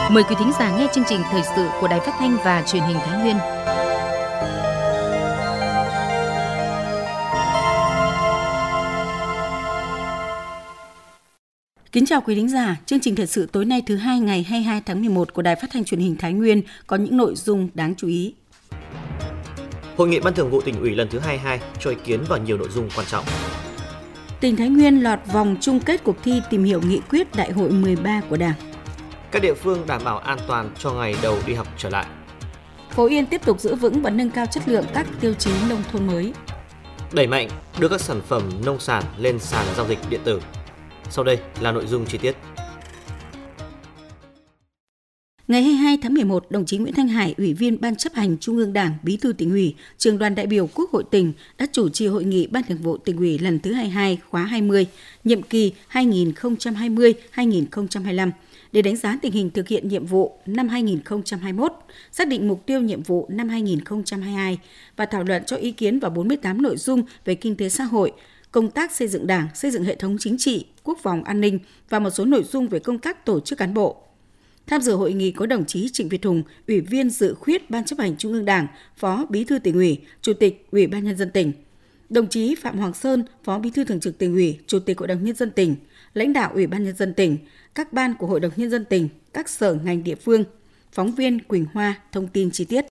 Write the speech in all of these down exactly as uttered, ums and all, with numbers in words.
Mời quý thính giả nghe chương trình thời sự của Đài Phát thanh và Truyền hình Thái Nguyên. Kính chào quý thính giả, chương trình thời sự tối nay thứ hai ngày hai mươi hai tháng mười một của Đài Phát thanh Truyền hình Thái Nguyên có những nội dung đáng chú ý. Hội nghị Ban Thường vụ Tỉnh ủy lần thứ hai mươi hai cho ý kiến vào nhiều nội dung quan trọng. Tỉnh Thái Nguyên lọt vòng chung kết cuộc thi tìm hiểu nghị quyết Đại hội mười ba của Đảng. Các địa phương đảm bảo an toàn cho ngày đầu đi học trở lại. Phú Yên tiếp tục giữ vững và nâng cao chất lượng các tiêu chí nông thôn mới. Đẩy mạnh đưa các sản phẩm nông sản lên sàn giao dịch điện tử. Sau đây là nội dung chi tiết. Ngày hai mươi hai tháng mười một, đồng chí Nguyễn Thanh Hải, Ủy viên Ban Chấp hành Trung ương Đảng, Bí thư Tỉnh ủy, Trưởng đoàn đại biểu Quốc hội tỉnh đã chủ trì hội nghị Ban Thường vụ Tỉnh ủy lần thứ hai mươi hai khóa hai mươi, nhiệm kỳ hai nghìn không trăm hai mươi đến hai nghìn không trăm hai mươi lăm để đánh giá tình hình thực hiện nhiệm vụ năm hai nghìn không trăm hai mươi mốt, xác định mục tiêu nhiệm vụ năm hai nghìn không trăm hai mươi hai và thảo luận cho ý kiến vào bốn mươi tám nội dung về kinh tế xã hội, công tác xây dựng Đảng, xây dựng hệ thống chính trị, quốc phòng an ninh và một số nội dung về công tác tổ chức cán bộ. Tham dự hội nghị có đồng chí Trịnh Việt Hùng, Ủy viên Dự khuyết Ban Chấp hành Trung ương Đảng, Phó Bí thư Tỉnh ủy, Chủ tịch Ủy ban Nhân dân tỉnh. Đồng chí Phạm Hoàng Sơn, Phó Bí thư Thường trực Tỉnh ủy, Chủ tịch Hội đồng Nhân dân tỉnh, lãnh đạo Ủy ban Nhân dân tỉnh, các ban của Hội đồng Nhân dân tỉnh, các sở ngành địa phương. Phóng viên Quỳnh Hoa thông tin chi tiết.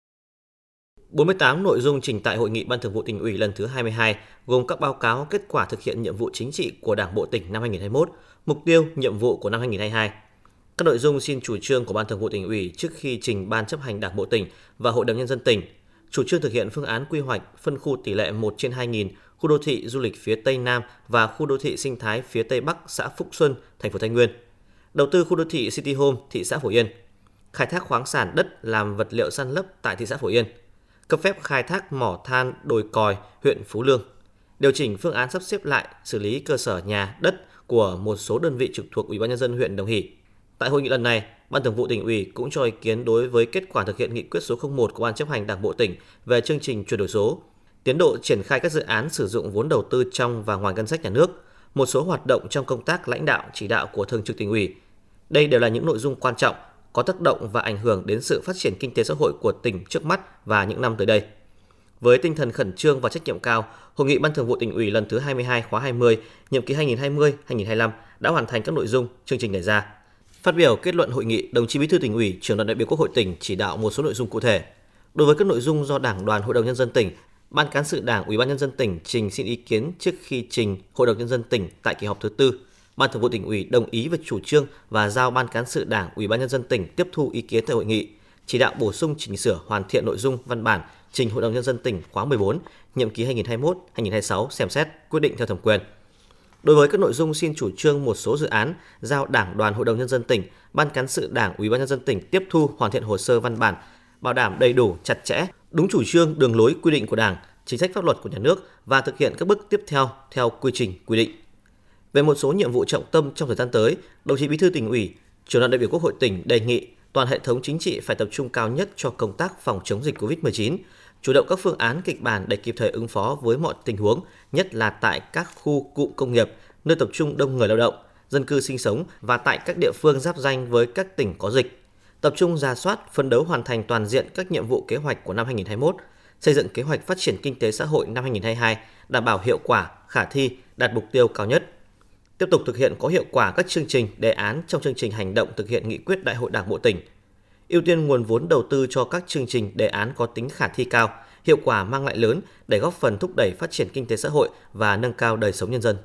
bốn mươi tám nội dung trình tại Hội nghị Ban Thường vụ Tỉnh ủy lần thứ hai mươi hai gồm các báo cáo kết quả thực hiện nhiệm vụ chính trị của Đảng bộ tỉnh năm hai nghìn không trăm hai mươi mốt, mục tiêu, nhiệm vụ của năm hai nghìn không trăm hai mươi hai. Các nội dung xin chủ trương của Ban Thường vụ Tỉnh ủy trước khi trình Ban Chấp hành Đảng bộ tỉnh và Hội đồng Nhân dân tỉnh, chủ trương thực hiện phương án quy hoạch phân khu tỷ lệ một trên hai nghìn khu đô thị du lịch phía Tây Nam và khu đô thị sinh thái phía Tây Bắc xã Phúc Xuân, thành phố Thái Nguyên, đầu tư khu đô thị City Home thị xã Phổ Yên, khai thác khoáng sản đất làm vật liệu san lấp tại thị xã Phổ Yên, cấp phép khai thác mỏ than Đồi Còi, huyện Phú Lương, điều chỉnh phương án sắp xếp lại xử lý cơ sở nhà, đất của một số đơn vị trực thuộc Ủy ban Nhân dân huyện Đồng Hỷ. Tại hội nghị lần này, Ban Thường vụ Tỉnh ủy cũng cho ý kiến đối với kết quả thực hiện nghị quyết số không một của Ban Chấp hành Đảng bộ tỉnh về chương trình chuyển đổi số, tiến độ triển khai các dự án sử dụng vốn đầu tư trong và ngoài ngân sách nhà nước, một số hoạt động trong công tác lãnh đạo chỉ đạo của Thường trực Tỉnh ủy. Đây đều là những nội dung quan trọng, có tác động và ảnh hưởng đến sự phát triển kinh tế xã hội của tỉnh trước mắt và những năm tới đây. Với tinh thần khẩn trương và trách nhiệm cao, Hội nghị Ban Thường vụ Tỉnh ủy lần thứ hai mươi hai khóa hai mươi, nhiệm kỳ hai nghìn không trăm hai mươi đến hai nghìn không trăm hai mươi lăm đã hoàn thành các nội dung chương trình đề ra. Phát biểu kết luận hội nghị, đồng chí Bí thư Tỉnh ủy, Trưởng đoàn đại biểu Quốc hội tỉnh chỉ đạo một số nội dung cụ thể. Đối với các nội dung do Đảng đoàn Hội đồng Nhân dân tỉnh, Ban Cán sự Đảng Ủy ban Nhân dân tỉnh trình xin ý kiến trước khi trình Hội đồng Nhân dân tỉnh tại kỳ họp thứ tư, Ban Thường vụ Tỉnh ủy đồng ý về chủ trương và giao Ban Cán sự Đảng Ủy ban Nhân dân tỉnh tiếp thu ý kiến tại hội nghị, chỉ đạo bổ sung chỉnh sửa hoàn thiện nội dung văn bản trình Hội đồng Nhân dân tỉnh khóa mười bốn, nhiệm kỳ hai nghìn không trăm hai mươi mốt đến hai nghìn không trăm hai mươi sáu xem xét quyết định theo thẩm quyền. Đối với các nội dung xin chủ trương một số dự án, giao Đảng đoàn Hội đồng Nhân dân tỉnh, Ban Cán sự Đảng Ủy ban Nhân dân tỉnh tiếp thu hoàn thiện hồ sơ văn bản, bảo đảm đầy đủ, chặt chẽ, đúng chủ trương, đường lối, quy định của Đảng, chính sách pháp luật của nhà nước và thực hiện các bước tiếp theo theo quy trình quy định. Về một số nhiệm vụ trọng tâm trong thời gian tới, đồng chí Bí thư Tỉnh ủy, Trưởng đoàn đại biểu Quốc hội tỉnh đề nghị toàn hệ thống chính trị phải tập trung cao nhất cho công tác phòng chống dịch covid mười chín, chủ động các phương án kịch bản để kịp thời ứng phó với mọi tình huống, nhất là tại các khu cụm công nghiệp, nơi tập trung đông người lao động, dân cư sinh sống và tại các địa phương giáp ranh với các tỉnh có dịch. Tập trung rà soát, phấn đấu hoàn thành toàn diện các nhiệm vụ kế hoạch của năm hai nghìn không trăm hai mươi mốt, xây dựng kế hoạch phát triển kinh tế xã hội năm hai nghìn không trăm hai mươi hai, đảm bảo hiệu quả, khả thi, đạt mục tiêu cao nhất. Tiếp tục thực hiện có hiệu quả các chương trình, đề án trong chương trình hành động thực hiện nghị quyết Đại hội Đảng bộ tỉnh. Ưu tiên nguồn vốn đầu tư cho các chương trình, đề án có tính khả thi cao, hiệu quả mang lại lớn để góp phần thúc đẩy phát triển kinh tế xã hội và nâng cao đời sống nhân dân.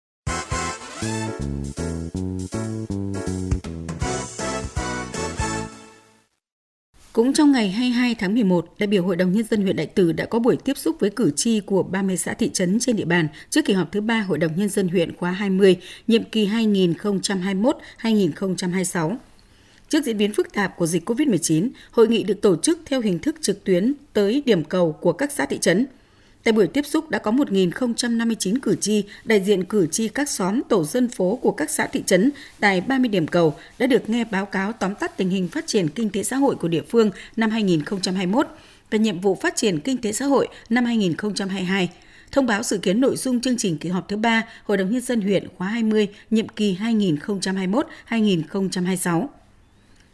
Cũng trong ngày hai mươi hai tháng mười một, đại biểu Hội đồng Nhân dân huyện Đại Từ đã có buổi tiếp xúc với cử tri của ba mươi xã thị trấn trên địa bàn trước kỳ họp thứ ba Hội đồng Nhân dân huyện khóa hai mươi, nhiệm kỳ hai nghìn không trăm hai mươi mốt đến hai nghìn không trăm hai mươi sáu. Trước diễn biến phức tạp của dịch covid mười chín, hội nghị được tổ chức theo hình thức trực tuyến tới điểm cầu của các xã thị trấn. Tại buổi tiếp xúc đã có một nghìn không trăm năm mươi chín cử tri, đại diện cử tri các xóm tổ dân phố của các xã thị trấn tại ba mươi điểm cầu đã được nghe báo cáo tóm tắt tình hình phát triển kinh tế xã hội của địa phương năm hai nghìn không trăm hai mươi mốt và nhiệm vụ phát triển kinh tế xã hội năm hai nghìn không trăm hai mươi hai. Thông báo dự kiến nội dung chương trình kỳ họp thứ ba Hội đồng Nhân dân huyện khóa hai mươi, nhiệm kỳ hai nghìn không trăm hai mươi mốt đến hai nghìn không trăm hai mươi sáu.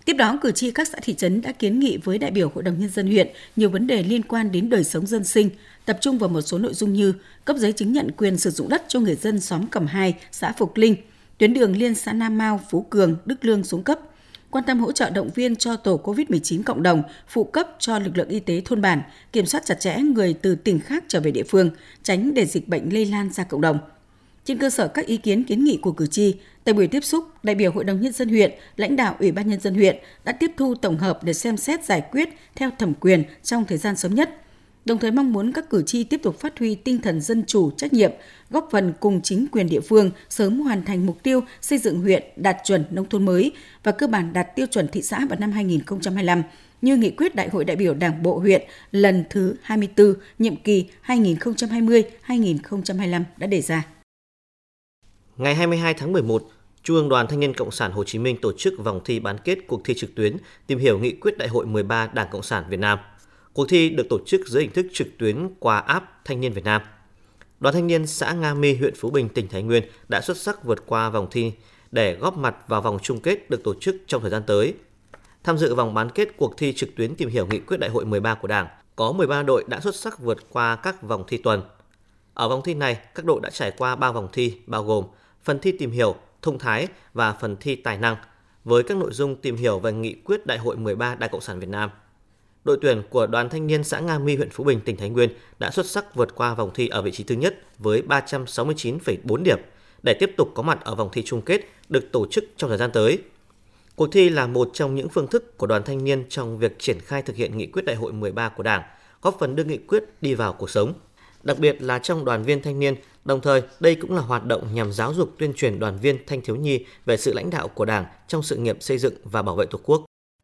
Tiếp đó, cử tri các xã thị trấn đã kiến nghị với đại biểu Hội đồng Nhân dân huyện nhiều vấn đề liên quan đến đời sống dân sinh, tập trung vào một số nội dung như cấp giấy chứng nhận quyền sử dụng đất cho người dân xóm Cẩm Hai, xã Phục Linh, tuyến đường liên xã Nam Mao, Phú Cường, Đức Lương xuống cấp, quan tâm hỗ trợ động viên cho tổ covid mười chín cộng đồng, phụ cấp cho lực lượng y tế thôn bản, kiểm soát chặt chẽ người từ tỉnh khác trở về địa phương, tránh để dịch bệnh lây lan ra cộng đồng. Trên cơ sở các ý kiến kiến nghị của cử tri, tại buổi tiếp xúc, đại biểu Hội đồng Nhân dân huyện, lãnh đạo Ủy ban Nhân dân huyện đã tiếp thu tổng hợp để xem xét giải quyết theo thẩm quyền trong thời gian sớm nhất. Đồng thời mong muốn các cử tri tiếp tục phát huy tinh thần dân chủ, trách nhiệm, góp phần cùng chính quyền địa phương sớm hoàn thành mục tiêu xây dựng huyện đạt chuẩn nông thôn mới và cơ bản đạt tiêu chuẩn thị xã vào năm hai nghìn không trăm hai mươi lăm, như nghị quyết Đại hội đại biểu Đảng bộ huyện lần thứ hai mươi tư, nhiệm kỳ hai nghìn không trăm hai mươi đến hai nghìn không trăm hai mươi lăm đã đề ra. Ngày hai mươi hai tháng mười một, Trung ương Đoàn Thanh niên Cộng sản Hồ Chí Minh tổ chức vòng thi bán kết cuộc thi trực tuyến tìm hiểu nghị quyết Đại hội mười ba Đảng Cộng sản Việt Nam. Cuộc thi được tổ chức dưới hình thức trực tuyến qua app Thanh niên Việt Nam. Đoàn thanh niên xã Nga My, huyện Phú Bình, tỉnh Thái Nguyên đã xuất sắc vượt qua vòng thi để góp mặt vào vòng chung kết được tổ chức trong thời gian tới. Tham dự vòng bán kết cuộc thi trực tuyến tìm hiểu nghị quyết Đại hội mười ba của Đảng, có mười ba đội đã xuất sắc vượt qua các vòng thi tuần. Ở vòng thi này, các đội đã trải qua ba vòng thi bao gồm phần thi tìm hiểu, thông thái và phần thi tài năng với các nội dung tìm hiểu về nghị quyết Đại hội mười ba Đảng Cộng sản Việt Nam. Đội tuyển của Đoàn thanh niên xã Nga My, huyện Phú Bình, tỉnh Thái Nguyên đã xuất sắc vượt qua vòng thi ở vị trí thứ nhất với ba trăm sáu mươi chín phẩy bốn điểm để tiếp tục có mặt ở vòng thi chung kết được tổ chức trong thời gian tới. Cuộc thi là một trong những phương thức của Đoàn thanh niên trong việc triển khai thực hiện nghị quyết Đại hội mười ba của Đảng, góp phần đưa nghị quyết đi vào cuộc sống. Đặc biệt là trong đoàn viên thanh niên, đồng thời đây cũng là hoạt động nhằm giáo dục tuyên truyền đoàn viên thanh thiếu nhi về sự lãnh đạo của Đảng trong sự nghiệp xây dựng và bảo vệ Tổ quốc.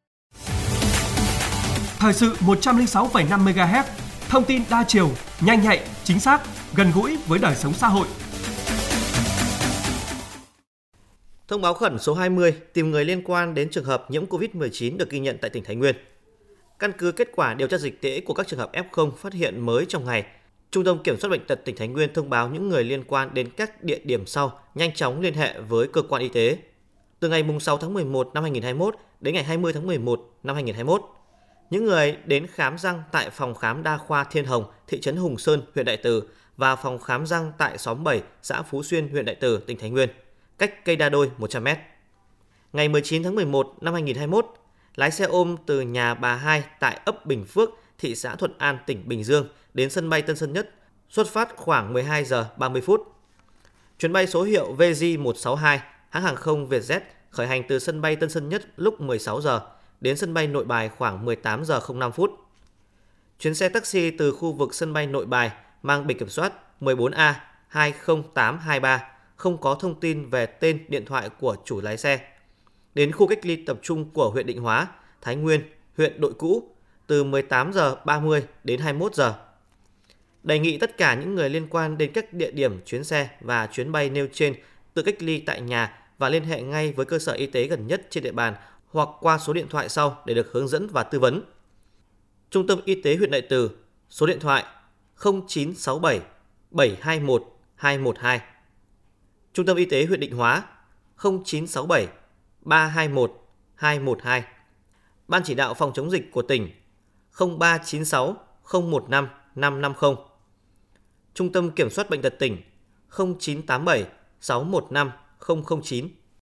Thời sự một trăm lẻ sáu phẩy năm mê ga héc, thông tin đa chiều, nhanh nhạy, chính xác, gần gũi với đời sống xã hội. Thông báo khẩn số hai mươi tìm người liên quan đến trường hợp nhiễm covid mười chín được ghi nhận tại tỉnh Thái Nguyên. Căn cứ kết quả điều tra dịch tễ của các trường hợp ép không phát hiện mới trong ngày, Trung tâm Kiểm soát Bệnh tật tỉnh Thái Nguyên thông báo những người liên quan đến các địa điểm sau nhanh chóng liên hệ với cơ quan y tế. Từ ngày sáu tháng mười một năm hai nghìn không trăm hai mươi mốt đến ngày hai mươi tháng mười một năm hai nghìn không trăm hai mươi mốt, những người đến khám răng tại phòng khám đa khoa Thiên Hồng, thị trấn Hùng Sơn, huyện Đại Từ và phòng khám răng tại xóm bảy, xã Phú Xuyên, huyện Đại Từ, tỉnh Thái Nguyên, cách cây Đa Đôi một trăm mét. Ngày mười chín tháng mười một năm hai nghìn không trăm hai mươi mốt, lái xe ôm từ nhà bà Hai tại ấp Bình Phước, thị xã Thuận An, tỉnh Bình Dương đến sân bay Tân Sơn Nhất, xuất phát khoảng mười hai giờ ba mươi phút. Chuyến bay số hiệu V J một sáu hai, hãng hàng không Vietjet khởi hành từ sân bay Tân Sơn Nhất lúc mười sáu giờ, đến sân bay Nội Bài khoảng mười tám giờ không năm phút. Chuyến xe taxi từ khu vực sân bay Nội Bài mang biển kiểm soát mười bốn A hai không tám hai ba, không có thông tin về tên điện thoại của chủ lái xe, đến khu cách ly tập trung của huyện Định Hóa, Thái Nguyên, huyện Đội Cũ từ mười tám giờ ba mươi đến hai mươi mốt giờ. Đề nghị tất cả những người liên quan đến các địa điểm chuyến xe và chuyến bay nêu trên tự cách ly tại nhà và liên hệ ngay với cơ sở y tế gần nhất trên địa bàn hoặc qua số điện thoại sau để được hướng dẫn và tư vấn. Trung tâm Y tế huyện Đại Từ, số điện thoại không chín sáu bảy bảy hai một hai một hai. Trung tâm Y tế huyện Định Hóa không chín sáu bảy ba hai một hai một hai. Ban chỉ đạo phòng chống dịch của tỉnh không ba chín sáu không một năm năm năm không. Trung tâm Kiểm soát Bệnh tật tỉnh không chín tám bảy sáu một năm không không chín.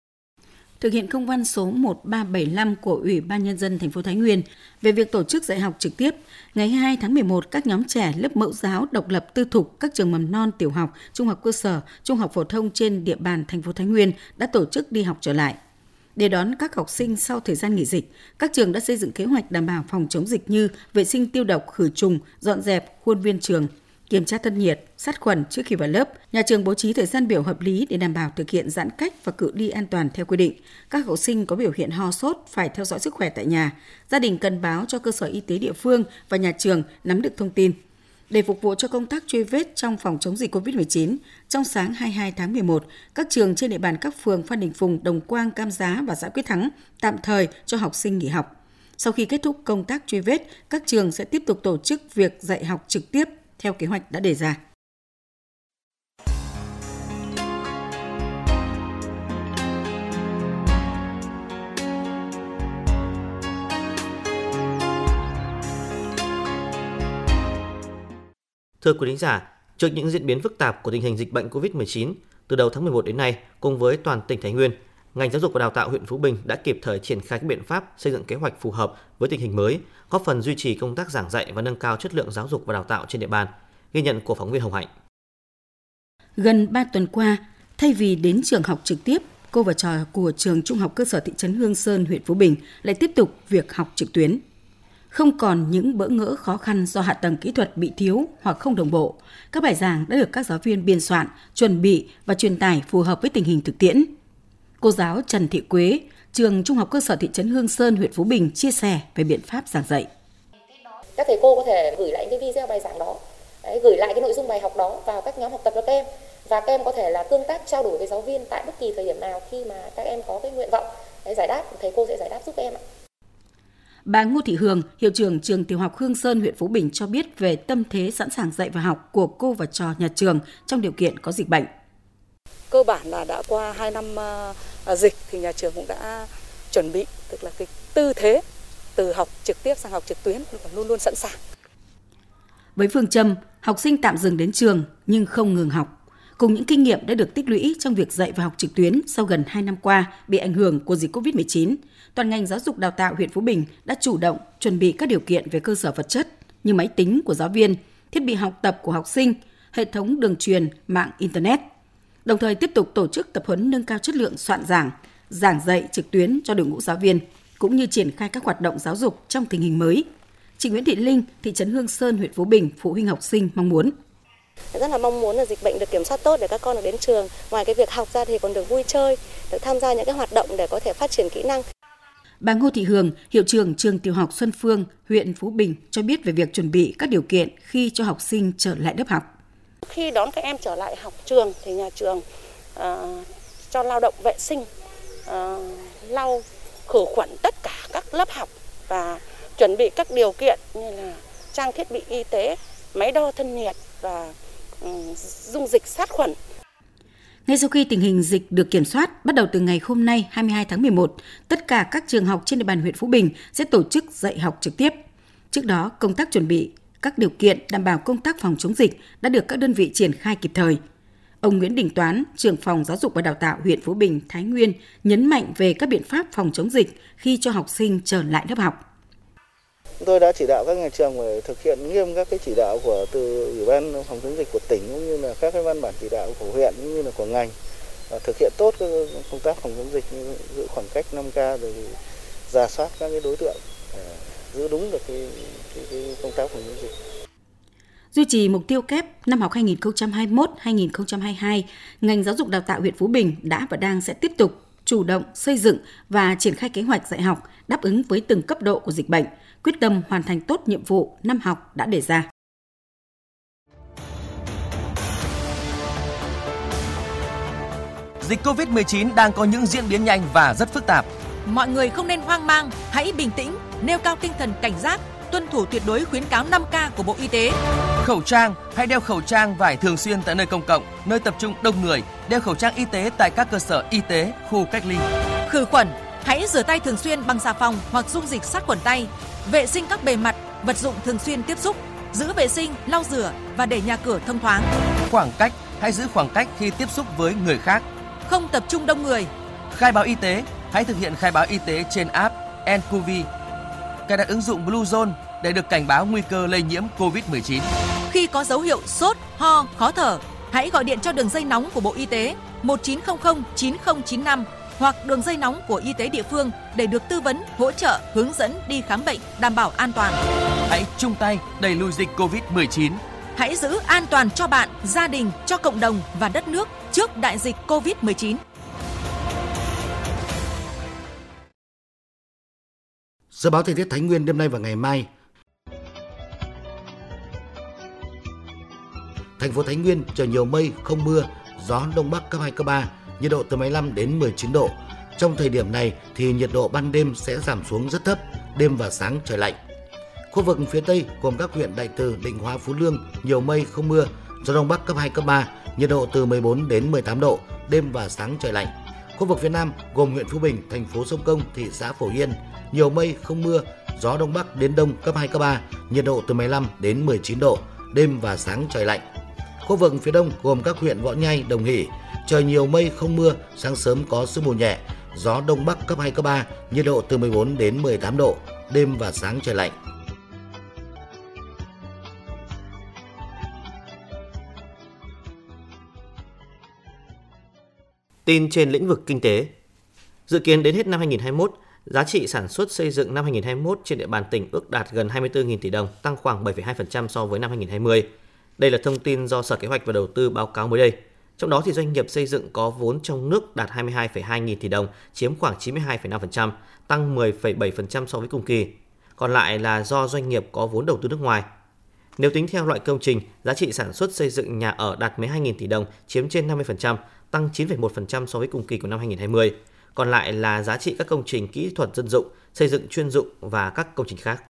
Thực hiện công văn số một ba bảy năm của Ủy ban Nhân dân thành phố Thái Nguyên về việc tổ chức dạy học trực tiếp, ngày hai mươi hai tháng mười một, các nhóm trẻ lớp mẫu giáo độc lập tư thục các trường mầm non, tiểu học, trung học cơ sở, trung học phổ thông trên địa bàn thành phố Thái Nguyên đã tổ chức đi học trở lại. Để đón các học sinh sau thời gian nghỉ dịch, các trường đã xây dựng kế hoạch đảm bảo phòng chống dịch như vệ sinh tiêu độc, khử trùng, dọn dẹp khuôn viên trường, kiểm tra thân nhiệt, sát khuẩn trước khi vào lớp. Nhà trường bố trí thời gian biểu hợp lý để đảm bảo thực hiện giãn cách và cự ly an toàn theo quy định. Các học sinh có biểu hiện ho sốt phải theo dõi sức khỏe tại nhà. Gia đình cần báo cho cơ sở y tế địa phương và nhà trường nắm được thông tin. Để phục vụ cho công tác truy vết trong phòng chống dịch covid mười chín, trong sáng hai mươi hai tháng mười một, các trường trên địa bàn các phường Phan Đình Phùng, Đồng Quang, Cam Giá và xã Quyết Thắng tạm thời cho học sinh nghỉ học. Sau khi kết thúc công tác truy vết, các trường sẽ tiếp tục tổ chức việc dạy học trực tiếp theo kế hoạch đã đề ra. Thưa quý thính giả, trước những diễn biến phức tạp của tình hình dịch bệnh covid mười chín, từ đầu tháng mười một đến nay, cùng với toàn tỉnh Thái Nguyên, ngành giáo dục và đào tạo huyện Phú Bình đã kịp thời triển khai các biện pháp xây dựng kế hoạch phù hợp với tình hình mới, góp phần duy trì công tác giảng dạy và nâng cao chất lượng giáo dục và đào tạo trên địa bàn. Ghi nhận của phóng viên Hồng Hạnh. Gần ba tuần qua, thay vì đến trường học trực tiếp, cô và trò của trường Trung học cơ sở thị trấn Hương Sơn, huyện Phú Bình lại tiếp tục việc học trực tuyến. Không còn những bỡ ngỡ khó khăn do hạ tầng kỹ thuật bị thiếu hoặc không đồng bộ, các bài giảng đã được các giáo viên biên soạn, chuẩn bị và truyền tải phù hợp với tình hình thực tiễn. Cô giáo Trần Thị Quế, trường Trung học cơ sở thị trấn Hương Sơn, huyện Phú Bình chia sẻ về biện pháp giảng dạy. Các thầy cô có thể gửi lại cái video bài giảng đó, đấy, gửi lại cái nội dung bài học đó vào các nhóm học tập cho các em, và các em có thể là tương tác trao đổi với giáo viên tại bất kỳ thời điểm nào khi mà các em có cái nguyện vọng đấy, giải đáp, thầy cô sẽ giải đáp giúp các em ạ. Bà Ngô Thị Hường, hiệu trưởng trường tiểu học Hương Sơn, huyện Phú Bình cho biết về tâm thế sẵn sàng dạy và học của cô và trò nhà trường trong điều kiện có dịch bệnh. Cơ bản là đã qua hai năm uh, dịch thì nhà trường cũng đã chuẩn bị, tức là cái tư thế từ học trực tiếp sang học trực tuyến luôn luôn sẵn sàng. Với phương châm học sinh tạm dừng đến trường nhưng không ngừng học, cùng những kinh nghiệm đã được tích lũy trong việc dạy và học trực tuyến sau gần hai năm qua bị ảnh hưởng của dịch covid mười chín, toàn ngành giáo dục đào tạo huyện Phú Bình đã chủ động chuẩn bị các điều kiện về cơ sở vật chất như máy tính của giáo viên, thiết bị học tập của học sinh, hệ thống đường truyền, mạng Internet. Đồng thời tiếp tục tổ chức tập huấn nâng cao chất lượng soạn giảng, giảng dạy trực tuyến cho đội ngũ giáo viên, cũng như triển khai các hoạt động giáo dục trong tình hình mới. Chị Nguyễn Thị Linh, thị trấn Hương Sơn, huyện Phú Bình, phụ huynh học sinh mong muốn. Rất là mong muốn là dịch bệnh được kiểm soát tốt để các con được đến trường. Ngoài cái việc học ra thì còn được vui chơi, được tham gia những cái hoạt động để có thể phát triển kỹ năng. Bà Ngô Thị Hường, hiệu trưởng trường tiểu học Xuân Phương, huyện Phú Bình cho biết về việc chuẩn bị các điều kiện khi cho học sinh trở lại lớp học. Khi đón các em trở lại học trường thì nhà trường uh, cho lao động vệ sinh, uh, lau khử khuẩn tất cả các lớp học và chuẩn bị các điều kiện như là trang thiết bị y tế, máy đo thân nhiệt và um, dung dịch sát khuẩn. Ngay sau khi tình hình dịch được kiểm soát, bắt đầu từ ngày hôm nay hai mươi hai tháng mười một, tất cả các trường học trên địa bàn huyện Phú Bình sẽ tổ chức dạy học trực tiếp. Trước đó, công tác chuẩn bị các điều kiện đảm bảo công tác phòng chống dịch đã được các đơn vị triển khai kịp thời. Ông Nguyễn Đình Toán, trưởng phòng giáo dục và đào tạo huyện Phú Bình, Thái Nguyên nhấn mạnh về các biện pháp phòng chống dịch khi cho học sinh trở lại lớp học. Tôi đã chỉ đạo các nhà trường phải thực hiện nghiêm các cái chỉ đạo của từ Ủy ban phòng chống dịch của tỉnh cũng như là các cái văn bản chỉ đạo của huyện cũng như là của ngành, thực hiện tốt công tác phòng chống dịch như giữ khoảng cách năm K rồi rà soát các cái đối tượng, giữ đúng được cái, cái, cái công tác phòng chống dịch. Duy trì mục tiêu kép năm học hai nghìn không trăm hai mươi mốt hai nghìn không trăm hai mươi hai, ngành giáo dục đào tạo huyện Phú Bình đã và đang sẽ tiếp tục chủ động xây dựng và triển khai kế hoạch dạy học đáp ứng với từng cấp độ của dịch bệnh, quyết tâm hoàn thành tốt nhiệm vụ năm học đã đề ra. Dịch covid mười chín đang có những diễn biến nhanh và rất phức tạp. Mọi người không nên hoang mang, hãy bình tĩnh, nêu cao tinh thần cảnh giác, tuân thủ tuyệt đối khuyến cáo năm K của Bộ Y tế. Khẩu trang, hãy đeo khẩu trang vải thường xuyên tại nơi công cộng, nơi tập trung đông người, đeo khẩu trang y tế tại các cơ sở y tế, khu cách ly. Khử khuẩn, hãy rửa tay thường xuyên bằng xà phòng hoặc dung dịch sát khuẩn tay, vệ sinh các bề mặt, vật dụng thường xuyên tiếp xúc, giữ vệ sinh, lau rửa và để nhà cửa thông thoáng. Khoảng cách, hãy giữ khoảng cách khi tiếp xúc với người khác. Không tập trung đông người. Khai báo y tế, hãy thực hiện khai báo y tế trên app en cu vi. Cài đặt ứng dụng Blue Zone để được cảnh báo nguy cơ lây nhiễm covid mười chín. Khi có dấu hiệu sốt, ho, khó thở, hãy gọi điện cho đường dây nóng của Bộ Y tế một chín không không chín không chín năm hoặc đường dây nóng của y tế địa phương để được tư vấn, hỗ trợ, hướng dẫn đi khám bệnh đảm bảo an toàn. Hãy chung tay đẩy lùi dịch covid mười chín. Hãy giữ an toàn cho bạn, gia đình, cho cộng đồng và đất nước trước đại dịch covid mười chín. Dự báo thời tiết Thái Nguyên đêm nay và ngày mai. Thành phố Thái Nguyên trời nhiều mây, không mưa, gió đông bắc cấp hai cấp ba, nhiệt độ từ mười lăm đến mười chín độ. Trong thời điểm này thì nhiệt độ ban đêm sẽ giảm xuống rất thấp, đêm và sáng trời lạnh. Khu vực phía Tây gồm các huyện Đại Từ, Định Hóa, Phú Lương nhiều mây, không mưa, gió đông bắc cấp hai cấp ba, nhiệt độ từ mười bốn đến mười tám độ, đêm và sáng trời lạnh. Khu vực phía Nam gồm huyện Phú Bình, thành phố Sông Công, thị xã Phổ Yên nhiều mây, không mưa, gió đông bắc đến đông cấp hai cấp ba, nhiệt độ từ mười lăm đến mười chín độ, đêm và sáng trời lạnh. Khu vực phía đông gồm các huyện Võ Nhai, Đồng Hỷ, trời nhiều mây không mưa, sáng sớm có sương mù nhẹ, gió đông bắc cấp hai cấp ba, nhiệt độ từ mười bốn đến mười tám độ, đêm và sáng trời lạnh. Tin trên lĩnh vực kinh tế. Dự kiến đến hết năm hai nghìn không trăm hai mươi mốt, giá trị sản xuất xây dựng năm hai nghìn không trăm hai mươi mốt trên địa bàn tỉnh ước đạt gần hai mươi tư nghìn tỷ đồng, tăng khoảng bảy phẩy hai phần trăm so với năm hai nghìn không trăm hai mươi. Đây là thông tin do Sở Kế hoạch và Đầu tư báo cáo mới đây. Trong đó thì doanh nghiệp xây dựng có vốn trong nước đạt hai mươi hai phẩy hai nghìn tỷ đồng, chiếm khoảng chín mươi hai phẩy năm phần trăm, tăng mười phẩy bảy phần trăm so với cùng kỳ. Còn lại là do doanh nghiệp có vốn đầu tư nước ngoài. Nếu tính theo loại công trình, giá trị sản xuất xây dựng nhà ở đạt mười hai nghìn tỷ đồng, chiếm trên năm mươi phần trăm, tăng chín phẩy một phần trăm so với cùng kỳ của năm hai nghìn không trăm hai mươi. Còn lại là giá trị các công trình kỹ thuật dân dụng, xây dựng chuyên dụng và các công trình khác.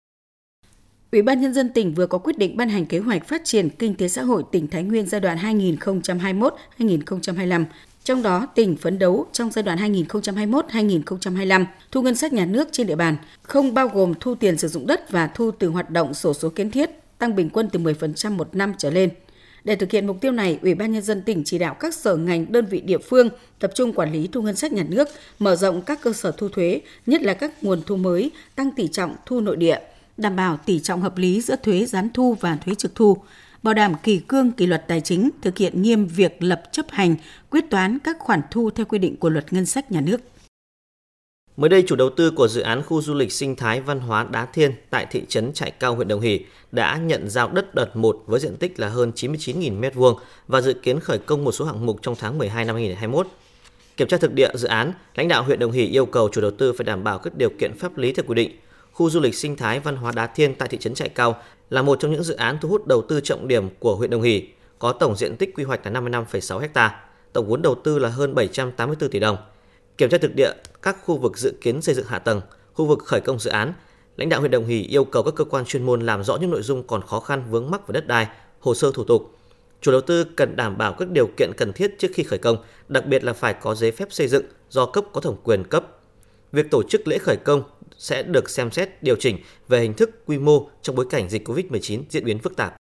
Ủy ban Nhân dân tỉnh vừa có quyết định ban hành kế hoạch phát triển kinh tế xã hội tỉnh Thái Nguyên giai đoạn hai nghìn không trăm hai mươi mốt đến hai nghìn không trăm hai mươi lăm. Trong đó, tỉnh phấn đấu trong giai đoạn hai nghìn không trăm hai mươi mốt đến hai nghìn không trăm hai mươi lăm, thu ngân sách nhà nước trên địa bàn, không bao gồm thu tiền sử dụng đất và thu từ hoạt động xổ số kiến thiết, tăng bình quân từ mười phần trăm một năm trở lên. Để thực hiện mục tiêu này, Ủy ban Nhân dân tỉnh chỉ đạo các sở ngành đơn vị địa phương tập trung quản lý thu ngân sách nhà nước, mở rộng các cơ sở thu thuế, nhất là các nguồn thu mới, tăng tỷ trọng thu nội địa, đảm bảo tỷ trọng hợp lý giữa thuế gián thu và thuế trực thu, bảo đảm kỷ cương kỷ luật tài chính, thực hiện nghiêm việc lập chấp hành, quyết toán các khoản thu theo quy định của Luật Ngân sách nhà nước. Mới đây, chủ đầu tư của dự án khu du lịch sinh thái văn hóa Đá Thiên tại thị trấn Trại Cao, huyện Đồng Hỷ đã nhận giao đất đợt một với diện tích là hơn chín mươi chín nghìn mét vuông và dự kiến khởi công một số hạng mục trong tháng mười hai năm hai nghìn không trăm hai mươi mốt. Kiểm tra thực địa dự án, lãnh đạo huyện Đồng Hỷ yêu cầu chủ đầu tư phải đảm bảo các điều kiện pháp lý theo quy định. Khu du lịch sinh thái văn hóa Đá Thiên tại thị trấn Trại Cao là một trong những dự án thu hút đầu tư trọng điểm của huyện Đồng Hỷ, có tổng diện tích quy hoạch là năm mươi lăm phẩy sáu héc ta, tổng vốn đầu tư là hơn bảy trăm tám mươi tư tỷ đồng. Kiểm tra thực địa các khu vực dự kiến xây dựng hạ tầng, khu vực khởi công dự án, lãnh đạo huyện Đồng Hỷ yêu cầu các cơ quan chuyên môn làm rõ những nội dung còn khó khăn vướng mắc về đất đai, hồ sơ thủ tục. Chủ đầu tư cần đảm bảo các điều kiện cần thiết trước khi khởi công, đặc biệt là phải có giấy phép xây dựng do cấp có thẩm quyền cấp. Việc tổ chức lễ khởi công sẽ được xem xét điều chỉnh về hình thức, quy mô trong bối cảnh dịch cô vít mười chín diễn biến phức tạp.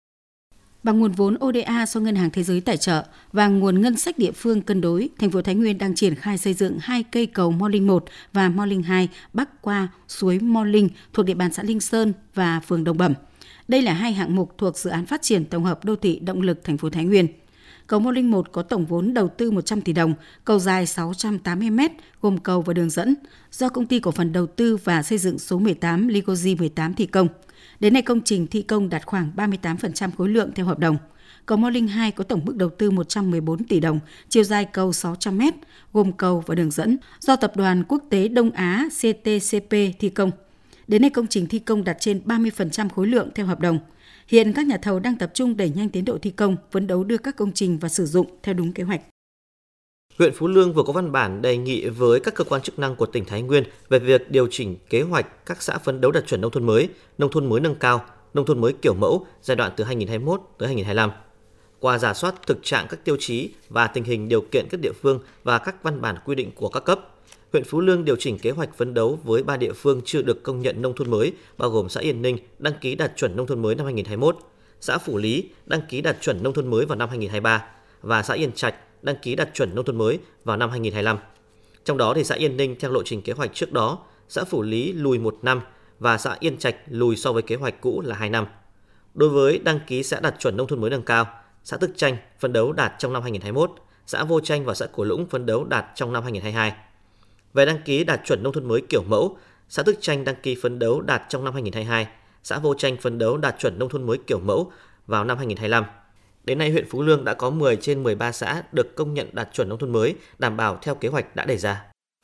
Bằng nguồn vốn ô đê a do Ngân hàng Thế giới tài trợ và nguồn ngân sách địa phương cân đối, thành phố Thái Nguyên đang triển khai xây dựng hai cây cầu Mò Linh một và Mò Linh hai bắc qua suối Mò Linh thuộc địa bàn xã Linh Sơn và phường Đồng Bẩm. Đây là hai hạng mục thuộc dự án phát triển tổng hợp đô thị động lực thành phố Thái Nguyên. Cầu Mò Linh một có tổng vốn đầu tư một trăm tỷ đồng, cầu dài sáu trăm tám mươi mét, gồm cầu và đường dẫn, do Công ty Cổ phần Đầu tư và Xây dựng số mười tám Ligoji mười tám thi công. Đến nay công trình thi công đạt khoảng ba mươi tám phần trăm khối lượng theo hợp đồng. Cầu Mò Linh hai có tổng mức đầu tư một trăm mười bốn tỷ đồng, chiều dài cầu sáu trăm mét, gồm cầu và đường dẫn, do Tập đoàn Quốc tế Đông Á xê tê xê pê thi công. Đến nay công trình thi công đạt trên ba mươi phần trăm khối lượng theo hợp đồng. Hiện các nhà thầu đang tập trung đẩy nhanh tiến độ thi công, phấn đấu đưa các công trình vào sử dụng theo đúng kế hoạch. Huyện Phú Lương vừa có văn bản đề nghị với các cơ quan chức năng của tỉnh Thái Nguyên về việc điều chỉnh kế hoạch các xã phấn đấu đạt chuẩn nông thôn mới, nông thôn mới nâng cao, nông thôn mới kiểu mẫu giai đoạn từ hai nghìn không trăm hai mươi mốt tới hai nghìn không trăm hai mươi lăm. Qua rà soát thực trạng các tiêu chí và tình hình điều kiện các địa phương và các văn bản quy định của các cấp, huyện Phú Lương điều chỉnh kế hoạch phấn đấu với ba địa phương chưa được công nhận nông thôn mới, bao gồm xã Yên Ninh đăng ký đạt chuẩn nông thôn mới năm hai nghìn không trăm hai mươi mốt, xã Phủ Lý đăng ký đạt chuẩn nông thôn mới vào năm hai nghìn không trăm hai mươi ba và xã Yên Trạch đăng ký đạt chuẩn nông thôn mới vào năm hai nghìn không trăm hai mươi lăm. Trong đó thì xã Yên Ninh theo lộ trình kế hoạch trước đó, xã Phủ Lý lùi một năm và xã Yên Trạch lùi so với kế hoạch cũ là hai năm. Đối với đăng ký xã đạt chuẩn nông thôn mới nâng cao, xã Tức Chanh phấn đấu đạt trong năm hai nghìn không trăm hai mươi mốt, xã Vô Chanh và xã Cổ Lũng phấn đấu đạt trong năm hai nghìn không trăm hai mươi hai. Về đăng ký đạt chuẩn nông thôn mới kiểu mẫu, xã Tức Chanh đăng ký phấn đấu đạt trong năm hai nghìn không trăm hai mươi hai, xã Vô Chanh phấn đấu đạt chuẩn nông thôn mới kiểu mẫu vào năm hai nghìn không trăm hai mươi lăm. Đến nay, huyện Phú Lương đã có mười trên mười ba xã được công nhận đạt chuẩn nông thôn mới, đảm bảo theo kế hoạch đã đề ra.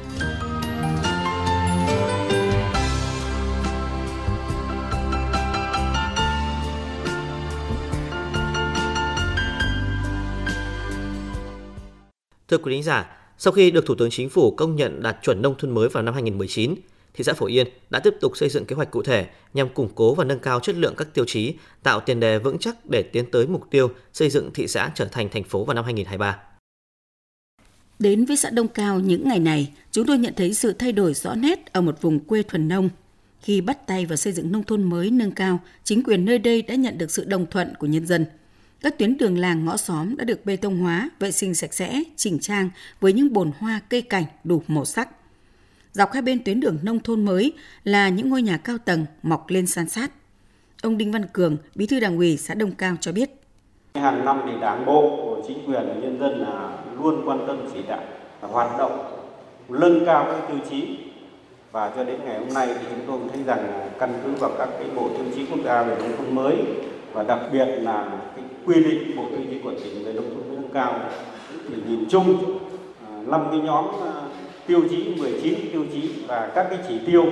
Thưa quý thính giả, sau khi được Thủ tướng Chính phủ công nhận đạt chuẩn nông thôn mới vào năm hai nghìn không trăm mười chín, thị xã Phổ Yên đã tiếp tục xây dựng kế hoạch cụ thể nhằm củng cố và nâng cao chất lượng các tiêu chí, tạo tiền đề vững chắc để tiến tới mục tiêu xây dựng thị xã trở thành thành phố vào năm hai nghìn không trăm hai mươi ba. Đến với xã Đông Cao những ngày này, chúng tôi nhận thấy sự thay đổi rõ nét ở một vùng quê thuần nông. Khi bắt tay vào xây dựng nông thôn mới nâng cao, chính quyền nơi đây đã nhận được sự đồng thuận của nhân dân. Các tuyến đường làng ngõ xóm đã được bê tông hóa, vệ sinh sạch sẽ, chỉnh trang với những bồn hoa cây cảnh đủ màu sắc. Dọc hai bên tuyến đường nông thôn mới là những ngôi nhà cao tầng mọc lên san sát. Ông Đinh Văn Cường, Bí thư Đảng ủy xã Đông Cao cho biết. Hàng năm thì Đảng bộ, chính quyền và nhân dân là luôn quan tâm chỉ đạo hoạt động nâng cao các tiêu chí, và cho đến ngày hôm nay thì chúng tôi thấy rằng căn cứ vào các cái bộ tiêu chí quốc gia về nông thôn mới và đặc biệt là cái quy định bộ tiêu chí của tỉnh về nông thôn mới nâng cao thì nhìn chung năm cái nhóm tiêu chí, mười chín tiêu chí và các cái chỉ tiêu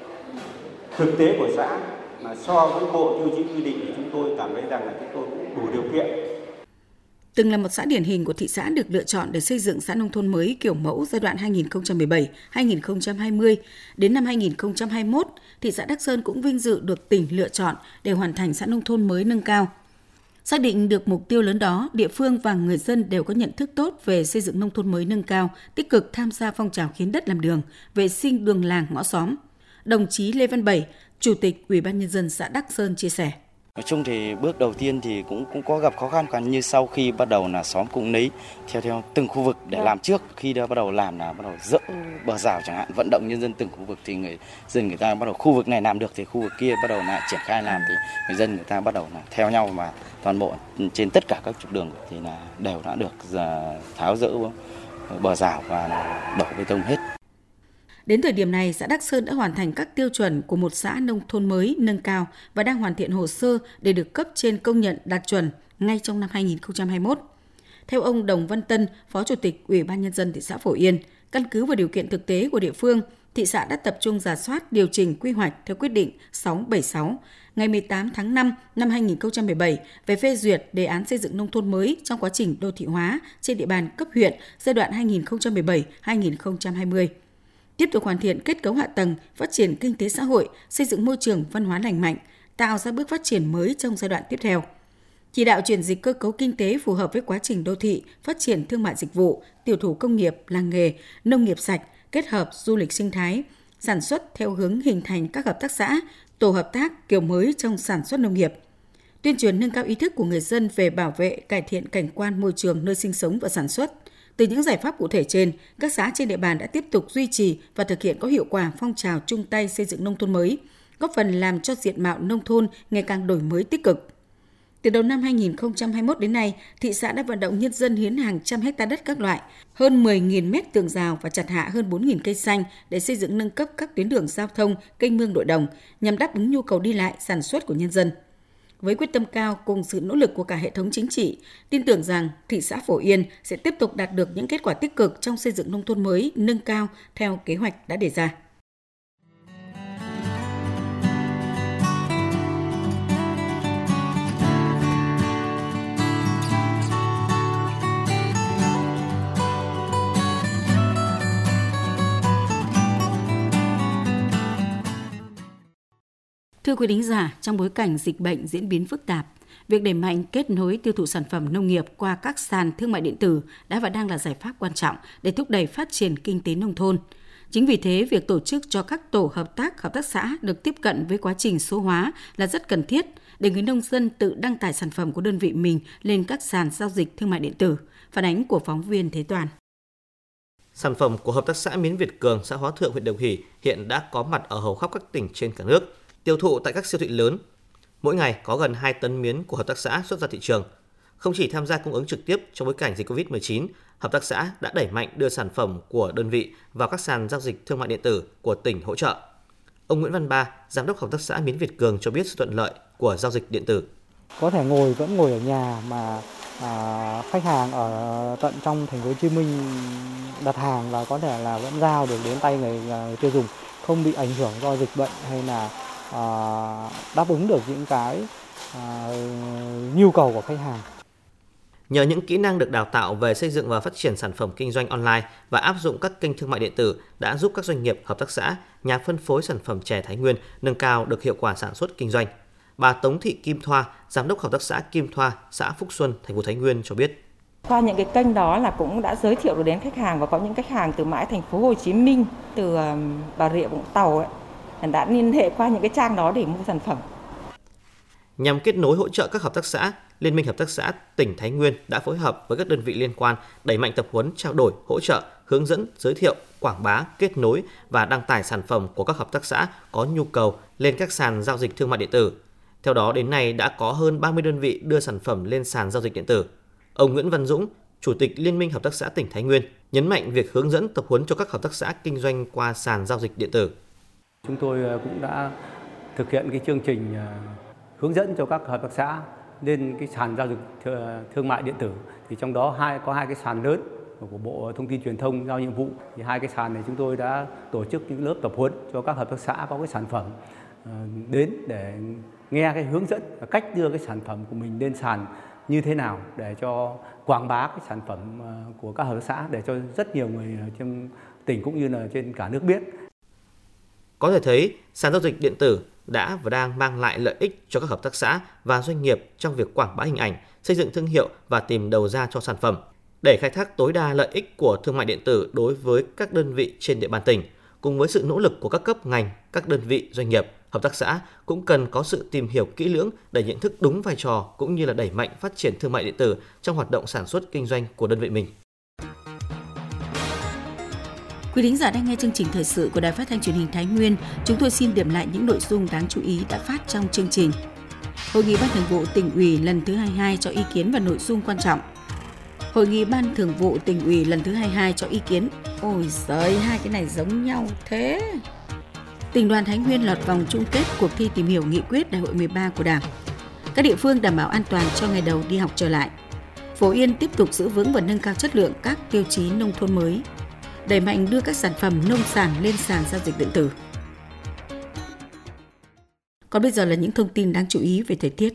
thực tế của xã mà so với bộ tiêu chí quy định thì chúng tôi cảm thấy rằng là chúng tôi cũng đủ điều kiện. Từng là một xã điển hình của thị xã được lựa chọn để xây dựng xã nông thôn mới kiểu mẫu giai đoạn hai nghìn không trăm mười bảy đến hai nghìn không trăm hai mươi. Đến năm hai nghìn không trăm hai mươi mốt, thị xã Đắc Sơn cũng vinh dự được tỉnh lựa chọn để hoàn thành xã nông thôn mới nâng cao. Xác định được mục tiêu lớn đó, địa phương và người dân đều có nhận thức tốt về xây dựng nông thôn mới nâng cao, tích cực tham gia phong trào hiến đất làm đường, vệ sinh đường làng ngõ xóm. Đồng chí Lê Văn Bảy, Chủ tịch Ủy ban Nhân dân xã Đắc Sơn chia sẻ. Nói chung thì bước đầu tiên thì cũng cũng có gặp khó khăn, còn như sau khi bắt đầu là xóm cũng lấy theo theo từng khu vực để làm trước, khi đã bắt đầu làm là bắt đầu dỡ bờ rào chẳng hạn, vận động nhân dân từng khu vực thì người dân người ta bắt đầu khu vực này làm được thì khu vực kia bắt đầu lại triển khai làm thì người dân người ta bắt đầu là theo nhau, và toàn bộ trên tất cả các trục đường thì là đều đã được tháo dỡ bờ rào và đổ bê tông hết. Đến thời điểm này, xã Đắc Sơn đã hoàn thành các tiêu chuẩn của một xã nông thôn mới nâng cao và đang hoàn thiện hồ sơ để được cấp trên công nhận đạt chuẩn ngay trong năm hai nghìn không trăm hai mươi mốt. Theo ông Đồng Văn Tân, Phó Chủ tịch Ủy ban Nhân dân thị xã Phổ Yên, căn cứ vào điều kiện thực tế của địa phương, thị xã đã tập trung rà soát điều chỉnh quy hoạch theo quyết định sáu trăm bảy mươi sáu ngày mười tám tháng năm năm hai nghìn không trăm mười bảy về phê duyệt đề án xây dựng nông thôn mới trong quá trình đô thị hóa trên địa bàn cấp huyện giai đoạn hai nghìn không trăm mười bảy đến hai nghìn không trăm hai mươi. Tiếp tục hoàn thiện kết cấu hạ tầng, phát triển kinh tế xã hội, xây dựng môi trường văn hóa lành mạnh, tạo ra bước phát triển mới trong giai đoạn tiếp theo. Chỉ đạo chuyển dịch cơ cấu kinh tế phù hợp với quá trình đô thị, phát triển thương mại dịch vụ, tiểu thủ công nghiệp, làng nghề, nông nghiệp sạch, kết hợp du lịch sinh thái, sản xuất theo hướng hình thành các hợp tác xã, tổ hợp tác kiểu mới trong sản xuất nông nghiệp. Tuyên truyền nâng cao ý thức của người dân về bảo vệ, cải thiện cảnh quan môi trường nơi sinh sống và sản xuất. Từ những giải pháp cụ thể trên, các xã trên địa bàn đã tiếp tục duy trì và thực hiện có hiệu quả phong trào chung tay xây dựng nông thôn mới, góp phần làm cho diện mạo nông thôn ngày càng đổi mới tích cực. Từ đầu năm hai nghìn không trăm hai mươi mốt đến nay, thị xã đã vận động nhân dân hiến hàng trăm hecta đất các loại, hơn mười nghìn mét tường rào và chặt hạ hơn bốn nghìn cây xanh để xây dựng nâng cấp các tuyến đường giao thông, kênh mương nội đồng nhằm đáp ứng nhu cầu đi lại, sản xuất của nhân dân. Với quyết tâm cao cùng sự nỗ lực của cả hệ thống chính trị, tin tưởng rằng thị xã Phổ Yên sẽ tiếp tục đạt được những kết quả tích cực trong xây dựng nông thôn mới nâng cao theo kế hoạch đã đề ra. Thưa quý thính giả, trong bối cảnh dịch bệnh diễn biến phức tạp, việc đẩy mạnh kết nối tiêu thụ sản phẩm nông nghiệp qua các sàn thương mại điện tử đã và đang là giải pháp quan trọng để thúc đẩy phát triển kinh tế nông thôn. Chính vì thế, việc tổ chức cho các tổ hợp tác, hợp tác xã được tiếp cận với quá trình số hóa là rất cần thiết để người nông dân tự đăng tải sản phẩm của đơn vị mình lên các sàn giao dịch thương mại điện tử. Phản ánh của phóng viên Thế Toàn. Sản phẩm của Hợp tác xã Miến Việt Cường, xã Hóa Thượng, huyện Đồng Hỷ hiện đã có mặt ở hầu khắp các tỉnh trên cả nước, tiêu thụ tại các siêu thị lớn. Mỗi ngày có gần hai tấn miến của hợp tác xã xuất ra thị trường. Không chỉ tham gia cung ứng trực tiếp trong bối cảnh dịch covid mười chín, hợp tác xã đã đẩy mạnh đưa sản phẩm của đơn vị vào các sàn giao dịch thương mại điện tử của tỉnh hỗ trợ. Ông Nguyễn Văn Ba, giám đốc hợp tác xã Miến Việt Cường cho biết sự thuận lợi của giao dịch điện tử. Có thể ngồi vẫn ngồi ở nhà mà à, khách hàng ở tận trong thành phố Hồ Chí Minh đặt hàng và có thể là vẫn giao được đến tay người, người tiêu dùng, không bị ảnh hưởng do dịch bệnh hay là à, đáp ứng được những cái à, nhu cầu của khách hàng. Nhờ những kỹ năng được đào tạo về xây dựng và phát triển sản phẩm kinh doanh online và áp dụng các kênh thương mại điện tử đã giúp các doanh nghiệp, hợp tác xã, nhà phân phối sản phẩm chè Thái Nguyên nâng cao được hiệu quả sản xuất kinh doanh. Bà Tống Thị Kim Thoa, giám đốc hợp tác xã Kim Thoa, xã Phúc Xuân, thành phố Thái Nguyên cho biết. Qua những cái kênh đó là cũng đã giới thiệu được đến khách hàng, và có những khách hàng từ mãi thành phố Hồ Chí Minh, từ Bà Rịa Vũng Tàu ấy, đã liên hệ qua những cái trang đó để mua sản phẩm. Nhằm kết nối hỗ trợ các hợp tác xã, Liên minh Hợp tác xã tỉnh Thái Nguyên đã phối hợp với các đơn vị liên quan đẩy mạnh tập huấn, trao đổi, hỗ trợ, hướng dẫn, giới thiệu, quảng bá, kết nối và đăng tải sản phẩm của các hợp tác xã có nhu cầu lên các sàn giao dịch thương mại điện tử. Theo đó, đến nay đã có hơn ba mươi đơn vị đưa sản phẩm lên sàn giao dịch điện tử. Ông Nguyễn Văn Dũng, Chủ tịch Liên minh Hợp tác xã tỉnh Thái Nguyên, nhấn mạnh việc hướng dẫn tập huấn cho các hợp tác xã kinh doanh qua sàn giao dịch điện tử. Chúng tôi cũng đã thực hiện cái chương trình hướng dẫn cho các hợp tác xã lên cái sàn giao dịch thương mại điện tử. Thì trong đó hai có hai cái sàn lớn của Bộ Thông tin Truyền thông giao nhiệm vụ. Thì hai cái sàn này chúng tôi đã tổ chức những lớp tập huấn cho các hợp tác xã có cái sản phẩm đến để nghe cái hướng dẫn cách đưa cái sản phẩm của mình lên sàn như thế nào để cho quảng bá cái sản phẩm của các hợp tác xã để cho rất nhiều người trong tỉnh cũng như là trên cả nước biết. Có thể thấy, sàn giao dịch điện tử đã và đang mang lại lợi ích cho các hợp tác xã và doanh nghiệp trong việc quảng bá hình ảnh, xây dựng thương hiệu và tìm đầu ra cho sản phẩm. Để khai thác tối đa lợi ích của thương mại điện tử đối với các đơn vị trên địa bàn tỉnh, cùng với sự nỗ lực của các cấp ngành, các đơn vị doanh nghiệp, hợp tác xã cũng cần có sự tìm hiểu kỹ lưỡng để nhận thức đúng vai trò cũng như là đẩy mạnh phát triển thương mại điện tử trong hoạt động sản xuất kinh doanh của đơn vị mình. Quý thính giả đang nghe chương trình thời sự của Đài Phát thanh Truyền hình Thái Nguyên. Chúng tôi xin điểm lại những nội dung đáng chú ý đã phát trong chương trình. Hội nghị Ban Thường vụ Tỉnh ủy lần thứ hai mươi hai cho ý kiến vào nội dung quan trọng. Hội nghị Ban Thường vụ Tỉnh ủy lần thứ hai mươi hai cho ý kiến. Ôi giời, hai cái này giống nhau thế. Tỉnh đoàn Thái Nguyên lọt vòng chung kết cuộc thi tìm hiểu nghị quyết Đại hội mười ba của Đảng. Các địa phương đảm bảo an toàn cho ngày đầu đi học trở lại. Phổ Yên tiếp tục giữ vững và nâng cao chất lượng các tiêu chí nông thôn mới. Đẩy mạnh đưa các sản phẩm nông sản lên sàn giao dịch điện tử. Còn bây giờ là những thông tin đáng chú ý về thời tiết.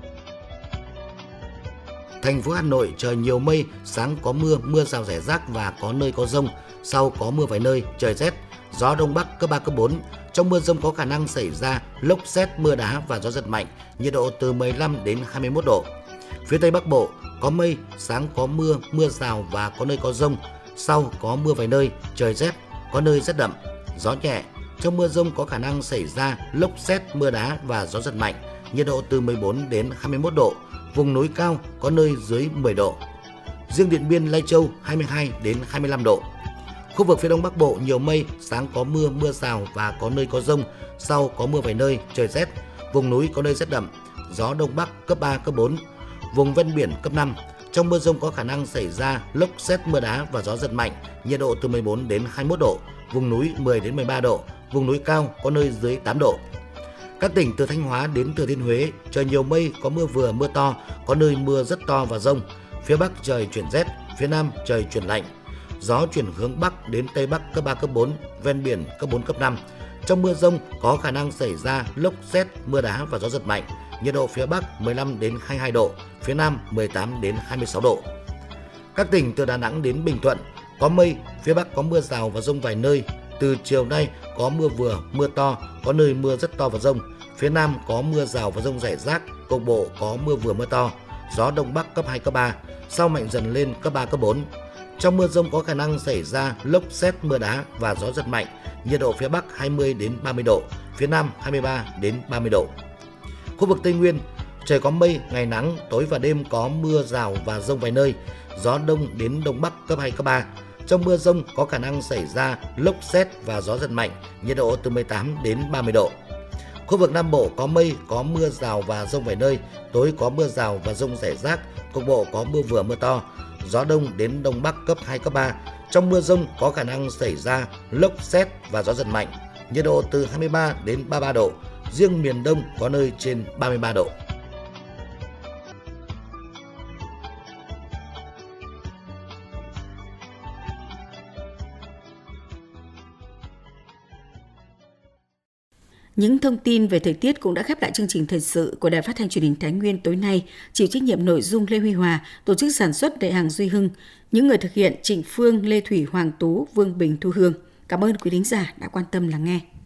Thành phố Hà Nội trời nhiều mây, sáng có mưa, mưa rào rải rác và có nơi có dông, sau có mưa vài nơi, trời rét, gió đông bắc cấp ba cấp bốn. Trong mưa dông có khả năng xảy ra lốc sét, mưa đá và gió giật mạnh, nhiệt độ từ mười lăm đến hai mươi mốt độ. Phía Tây Bắc Bộ có mây, sáng có mưa, mưa rào và có nơi có dông, sau có mưa vài nơi, trời rét, có nơi rét đậm, gió nhẹ. Trong mưa dông có khả năng xảy ra lốc sét, mưa đá và gió giật mạnh, nhiệt độ từ mười bốn đến hai mươi mốt độ, vùng núi cao có nơi dưới mười độ. Riêng Điện Biên, Lai Châu hai mươi hai đến hai mươi lăm độ. Khu vực phía Đông Bắc Bộ nhiều mây, sáng có mưa, mưa rào và có nơi có dông, sau có mưa vài nơi, trời rét, vùng núi có nơi rét đậm, gió Đông Bắc cấp ba, cấp bốn, vùng ven biển cấp năm. Trong mưa dông có khả năng xảy ra lốc sét, mưa đá và gió giật mạnh, nhiệt độ từ mười bốn đến hai mươi mốt độ, vùng núi mười đến mười ba độ, vùng núi cao có nơi dưới tám độ. Các tỉnh từ Thanh Hóa đến Thừa Thiên Huế trời nhiều mây, có mưa vừa mưa to, có nơi mưa rất to và dông. Phía Bắc trời chuyển rét, phía Nam trời chuyển lạnh. Gió chuyển hướng Bắc đến Tây Bắc cấp ba, cấp bốn, ven biển cấp bốn, cấp năm. Trong mưa dông có khả năng xảy ra lốc sét, mưa đá và gió giật mạnh. Nhiệt độ phía Bắc mười lăm đến hai mươi hai độ, phía Nam mười tám đến hai mươi sáu độ. Các tỉnh từ Đà Nẵng đến Bình Thuận có mây, phía Bắc có mưa rào và dông vài nơi. Từ chiều nay có mưa vừa, mưa to, có nơi mưa rất to và dông. Phía Nam có mưa rào và dông rải rác, cục bộ có mưa vừa mưa to. Gió Đông Bắc cấp hai, cấp ba, sau mạnh dần lên cấp ba, cấp bốn. Trong mưa dông có khả năng xảy ra lốc sét, mưa đá và gió giật mạnh. Nhiệt độ phía Bắc hai mươi đến ba mươi độ, phía Nam hai mươi ba đến ba mươi độ. Khu vực Tây Nguyên, trời có mây, ngày nắng, tối và đêm có mưa rào và dông vài nơi. Gió Đông đến Đông Bắc cấp hai, cấp ba. Trong mưa dông có khả năng xảy ra lốc sét và gió giật mạnh, nhiệt độ từ mười tám đến ba mươi độ. Khu vực Nam Bộ có mây, có mưa rào và dông vài nơi, tối có mưa rào và dông rải rác, cục bộ có mưa vừa mưa to. Gió Đông đến Đông Bắc cấp hai, cấp ba. Trong mưa dông có khả năng xảy ra lốc sét và gió giật mạnh, nhiệt độ từ hai mươi ba đến ba mươi ba độ. Riêng miền Đông có nơi trên ba mươi ba độ. Những thông tin về thời tiết cũng đã khép lại chương trình thời sự của Đài Phát thanh Truyền hình Thái Nguyên tối nay. Chịu trách nhiệm nội dung Lê Huy Hòa, tổ chức sản xuất Đại hàng Duy Hưng, những người thực hiện Trịnh Phương, Lê Thủy, Hoàng Tú, Vương Bình, Thu Hương. Cảm ơn quý thính giả đã quan tâm lắng nghe.